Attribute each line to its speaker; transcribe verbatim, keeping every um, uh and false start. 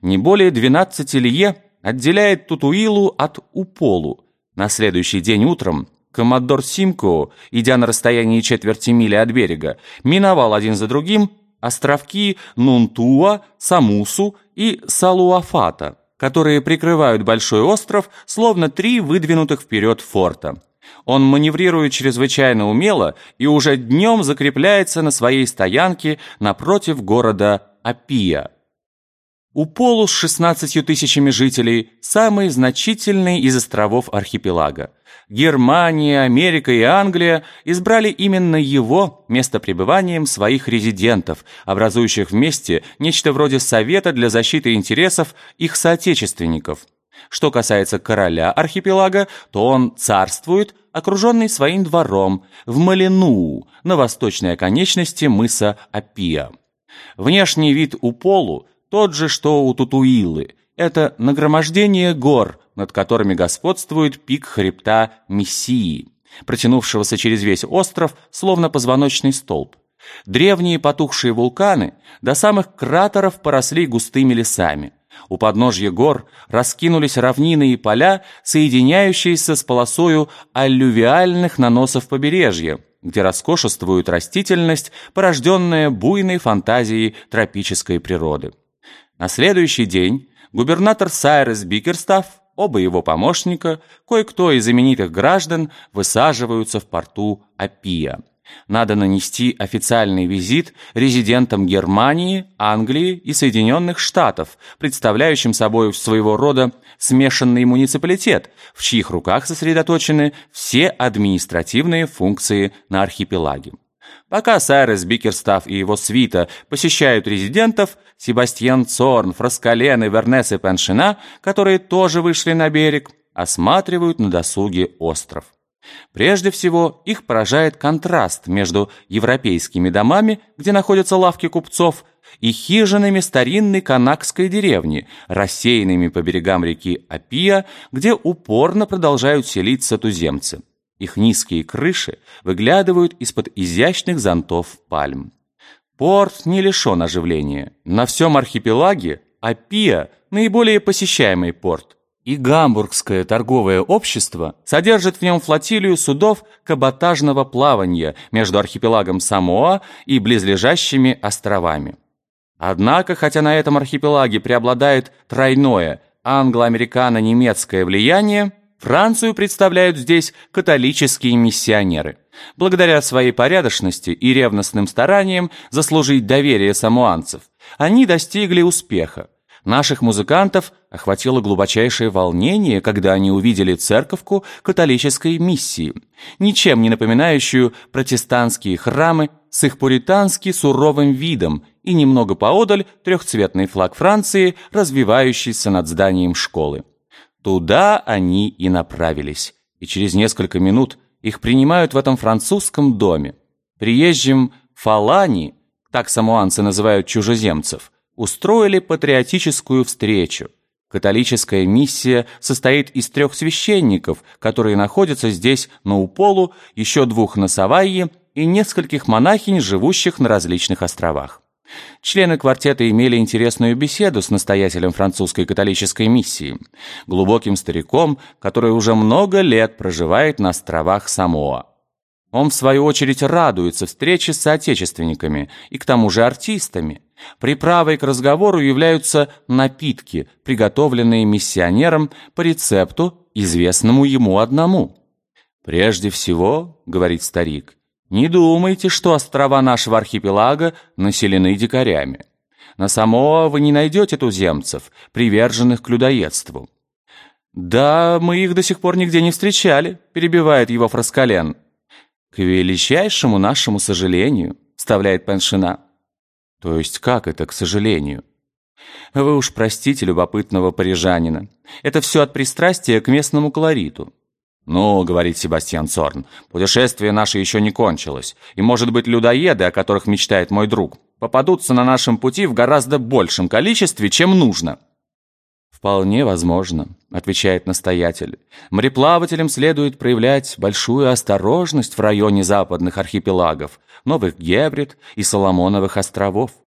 Speaker 1: не более двенадцати лье отделяет Тутуилу от Уполу. На следующий день утром коммодор Симкоу, идя на расстоянии четверти мили от берега, миновал один за другим островки Нунтуа, Самусу и Салуафата, которые прикрывают большой остров, словно три выдвинутых вперед форта. Он маневрирует чрезвычайно умело и уже днем закрепляется на своей стоянке напротив города Апия. Уполу с шестнадцатью тысячами жителей – самый значительный из островов архипелага. Германия, Америка и Англия избрали именно его местопребыванием своих резидентов, образующих вместе нечто вроде совета для защиты интересов их соотечественников. Что касается короля архипелага, то он царствует, окруженный своим двором, в Малинуу, на восточной оконечности мыса Апия. Внешний вид Уполу тот же, что у Тутуилы. Это нагромождение гор, над которыми господствует пик хребта Мессии, протянувшегося через весь остров, словно позвоночный столб. Древние потухшие вулканы до самых кратеров поросли густыми лесами. У подножья гор раскинулись равнины и поля, соединяющиеся с полосою аллювиальных наносов побережья, где роскошествует растительность, порожденная буйной фантазией тропической природы. На следующий день губернатор Сайрес Бикерстафф, оба его помощника, кое-кто из именитых граждан высаживаются в порту Апия. Надо нанести официальный визит резидентам Германии, Англии и Соединенных Штатов, представляющим собой своего рода смешанный муниципалитет, в чьих руках сосредоточены все административные функции на архипелаге. Пока Сайрес Бикерстафф и его свита посещают резидентов, Себастьян Цорн, Фраскален и Вернес и Пеншина, которые тоже вышли на берег, осматривают на досуге остров. Прежде всего, их поражает контраст между европейскими домами, где находятся лавки купцов, и хижинами старинной канакской деревни, рассеянными по берегам реки Апия, где упорно продолжают селиться туземцы. Их низкие крыши выглядывают из-под изящных зонтов пальм. Порт не лишен оживления. На всем архипелаге Апия – наиболее посещаемый порт, и Гамбургское торговое общество содержит в нем флотилию судов каботажного плавания между архипелагом Самоа и близлежащими островами. Однако, хотя на этом архипелаге преобладает тройное англо-американо-немецкое влияние, Францию представляют здесь католические миссионеры. Благодаря своей порядочности и ревностным стараниям заслужить доверие самоанцев, они достигли успеха. Наших музыкантов охватило глубочайшее волнение, когда они увидели церковку католической миссии, ничем не напоминающую протестантские храмы с их пуритански суровым видом, и немного поодаль трехцветный флаг Франции, развивающийся над зданием школы. Туда они и направились, и через несколько минут их принимают в этом французском доме. Приезжим фалани, так самоанцы называют чужеземцев, устроили патриотическую встречу. Католическая миссия состоит из трех священников, которые находятся здесь на Уполу, еще двух на Савайи и нескольких монахинь, живущих на различных островах. Члены квартета имели интересную беседу с настоятелем французской католической миссии, глубоким стариком, который уже много лет проживает на островах Самоа. Он, в свою очередь, радуется встрече с соотечественниками и, к тому же, артистами. Приправой к разговору являются напитки, приготовленные миссионером по рецепту, известному ему одному. «Прежде всего, — говорит старик, — не думайте, что острова нашего архипелага населены дикарями. На Самоа вы не найдете туземцев, приверженных к людоедству». «Да, мы их до сих пор нигде не встречали», — перебивает его Фраскален. «К величайшему нашему сожалению», — вставляет Пеншина. «То есть как это, к сожалению?» «Вы уж простите любопытного парижанина. Это все от пристрастия к местному колориту». «Ну, — говорит Себастьян Цорн, — путешествие наше еще не кончилось, и, может быть, людоеды, о которых мечтает мой друг, попадутся на нашем пути в гораздо большем количестве, чем нужно». «Вполне возможно», — отвечает настоятель. «Мореплавателям следует проявлять большую осторожность в районе западных архипелагов, Новых Гебрид и Соломоновых островов.